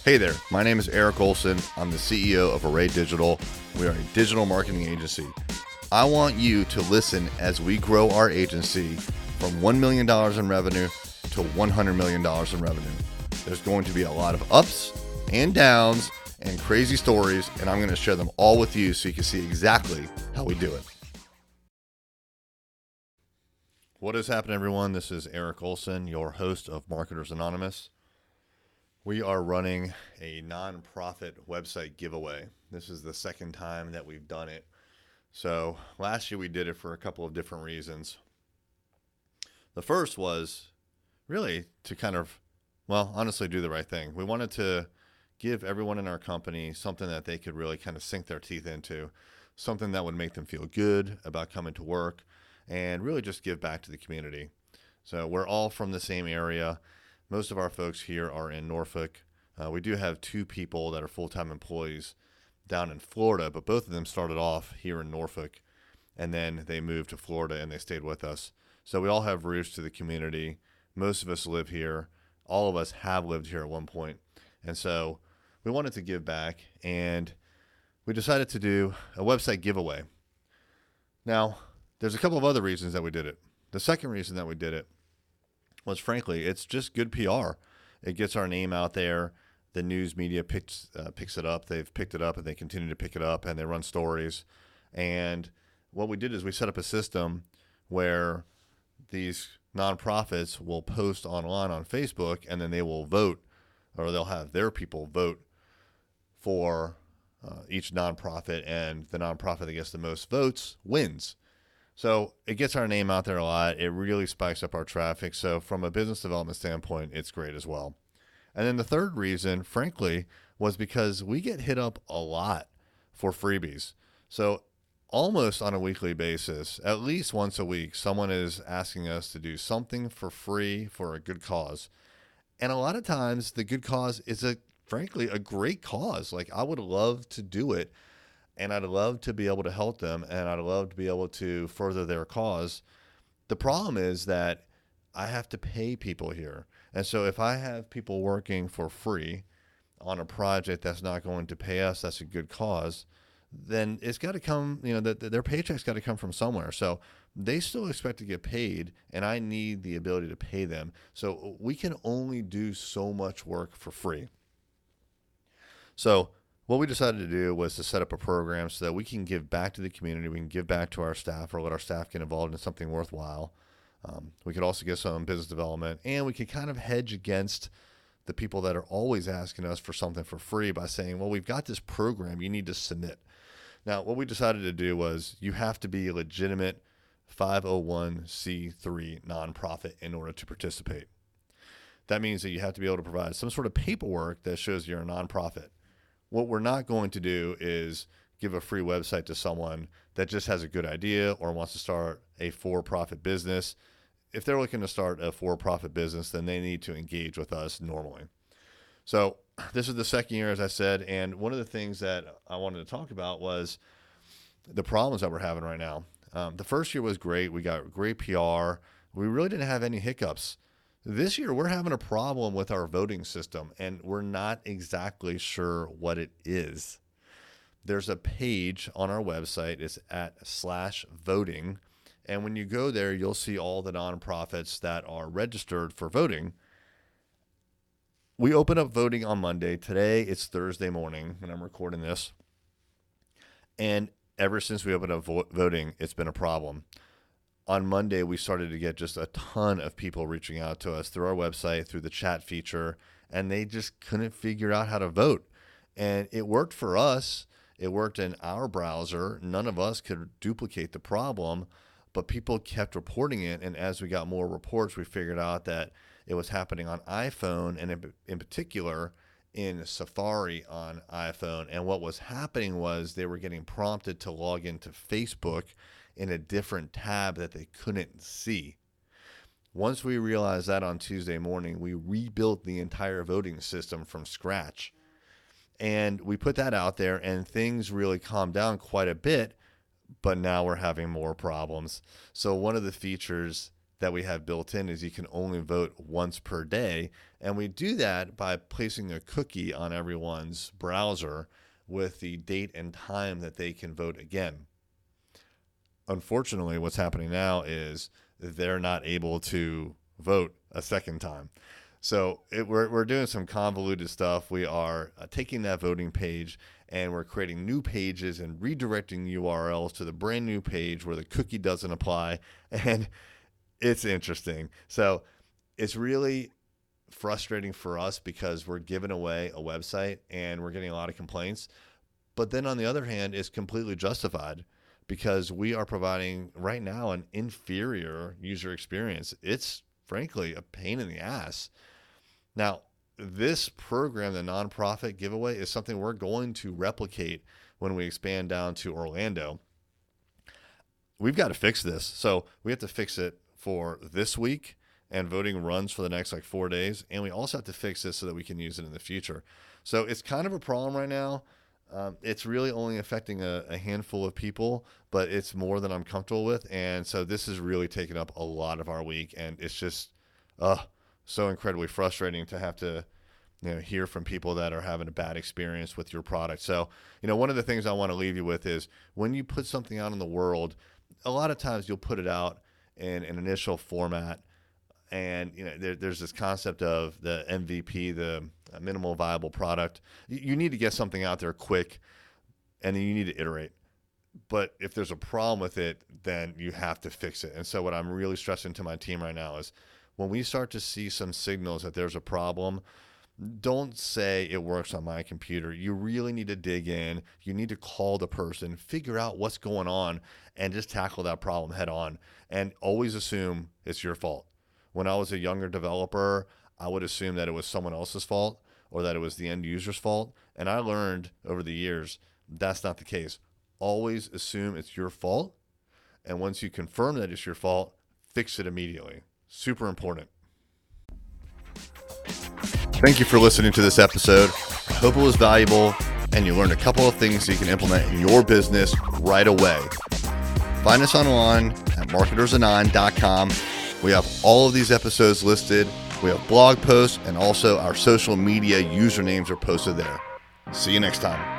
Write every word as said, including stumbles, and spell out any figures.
Hey there, my name is Eric Olson. I'm the C E O of Array Digital. We are a digital marketing agency. I want you to listen as we grow our agency from one million dollars in revenue to one hundred million dollars in revenue. There's going to be a lot of ups and downs and crazy stories, and I'm going to share them all with you so you can see exactly how we do it. What is happening, everyone? This is Eric Olson, your host of Marketers Anonymous. We are running a nonprofit website giveaway. This is the second time that we've done it. So last year we did it for a couple of different reasons. The first was really to kind of, well, honestly do the right thing. We wanted to give everyone in our company something that they could really kind of sink their teeth into, something that would make them feel good about coming to work and really just give back to the community. So we're all from the same area. Most of our folks here are in Norfolk. Uh, we do have two people that are full-time employees down in Florida, but both of them started off here in Norfolk, and then they moved to Florida and they stayed with us. So we all have roots to the community. Most of us live here. All of us have lived here at one point. And so we wanted to give back, and we decided to do a website giveaway. Now, there's a couple of other reasons that we did it. The second reason that we did it was, frankly, it's just good P R. It gets our name out there. The news media picks uh, picks it up. They've picked it up, and they continue to pick it up, and they run stories. And what we did is we set up a system where these nonprofits will post online on Facebook, and then they will vote, or they'll have their people vote for uh, each nonprofit, and the nonprofit that gets the most votes wins. So it gets our name out there a lot. It really spikes up our traffic. So from a business development standpoint, it's great as well. And then the third reason, frankly, was because we get hit up a lot for freebies. So almost on a weekly basis, at least once a week, someone is asking us to do something for free for a good cause. And a lot of times the good cause is, a frankly, a great cause. Like, I would love to do it. And I'd love to be able to help them, and I'd love to be able to further their cause. The problem is that I have to pay people here. And so if I have people working for free on a project that's not going to pay us, that's a good cause, then it's got to come, you know, the, the, their paycheck's got to come from somewhere. So they still expect to get paid, and I need the ability to pay them. So we can only do so much work for free. So what we decided to do was to set up a program so that we can give back to the community. We can give back to our staff, or let our staff get involved in something worthwhile. Um, we could also get some business development, and we could kind of hedge against the people that are always asking us for something for free by saying, well, we've got this program, you need to submit. Now, what we decided to do was you have to be a legitimate five oh one c three nonprofit in order to participate. That means that you have to be able to provide some sort of paperwork that shows you're a nonprofit. What we're not going to do is give a free website to someone that just has a good idea or wants to start a for-profit business. If they're looking to start a for-profit business, then they need to engage with us normally. So this is the second year, as I said, and one of the things that I wanted to talk about was the problems that we're having right now. Um, the first year was great. We got great P R. We really didn't have any hiccups. This year, we're having a problem with our voting system, and we're not exactly sure what it is. There's a page on our website. It's at slash voting. And when you go there, you'll see all the nonprofits that are registered for voting. We open up voting on Monday. Today, it's Thursday morning when I'm recording this. And ever since we opened up vo- voting, it's been a problem. On Monday, we started to get just a ton of people reaching out to us through our website, through the chat feature, and they just couldn't figure out how to vote. And it worked for us. It worked in our browser. None of us could duplicate the problem, but people kept reporting it. And as we got more reports, we figured out that it was happening on iPhone, and in, in particular in Safari on iPhone. And what was happening was they were getting prompted to log into Facebook in a different tab that they couldn't see. Once we realized that on Tuesday morning, we rebuilt the entire voting system from scratch. And we put that out there, and things really calmed down quite a bit, but now we're having more problems. So one of the features that we have built in is you can only vote once per day. And we do that by placing a cookie on everyone's browser with the date and time that they can vote again. Unfortunately, what's happening now is they're not able to vote a second time. So it, we're, we're doing some convoluted stuff. We are uh, taking that voting page and we're creating new pages and redirecting U R Ls to the brand new page where the cookie doesn't apply. And it's interesting. So it's really frustrating for us because we're giving away a website and we're getting a lot of complaints. But then on the other hand, it's completely justified because we are providing right now an inferior user experience. It's frankly a pain in the ass. Now, this program, the nonprofit giveaway, is something we're going to replicate when we expand down to Orlando. We've got to fix this. So we have to fix it for this week, and voting runs for the next like four days. And we also have to fix this so that we can use it in the future. So it's kind of a problem right now. Um, it's really only affecting a, a handful of people, but it's more than I'm comfortable with. And so this is really taking up a lot of our week. And it's just uh, so incredibly frustrating to have to you know, hear from people that are having a bad experience with your product. So, you know, one of the things I want to leave you with is when you put something out in the world, a lot of times you'll put it out in an initial format. And, you know, there, there's this concept of the M V P, the minimal viable product. You, you need to get something out there quick, and then you need to iterate. But if there's a problem with it, then you have to fix it. And so what I'm really stressing to my team right now is when we start to see some signals that there's a problem, don't say it works on my computer. You really need to dig in. You need to call the person, figure out what's going on, and just tackle that problem head on. And always assume it's your fault. When I was a younger developer, I would assume that it was someone else's fault or that it was the end user's fault. And I learned over the years that's not the case. Always assume it's your fault. And once you confirm that it's your fault, fix it immediately. Super important. Thank you for listening to this episode. I hope it was valuable and you learned a couple of things you can implement in your business right away. Find us online at marketers anon dot com. We have all of these episodes listed. We have blog posts and also our social media usernames are posted there. See you next time.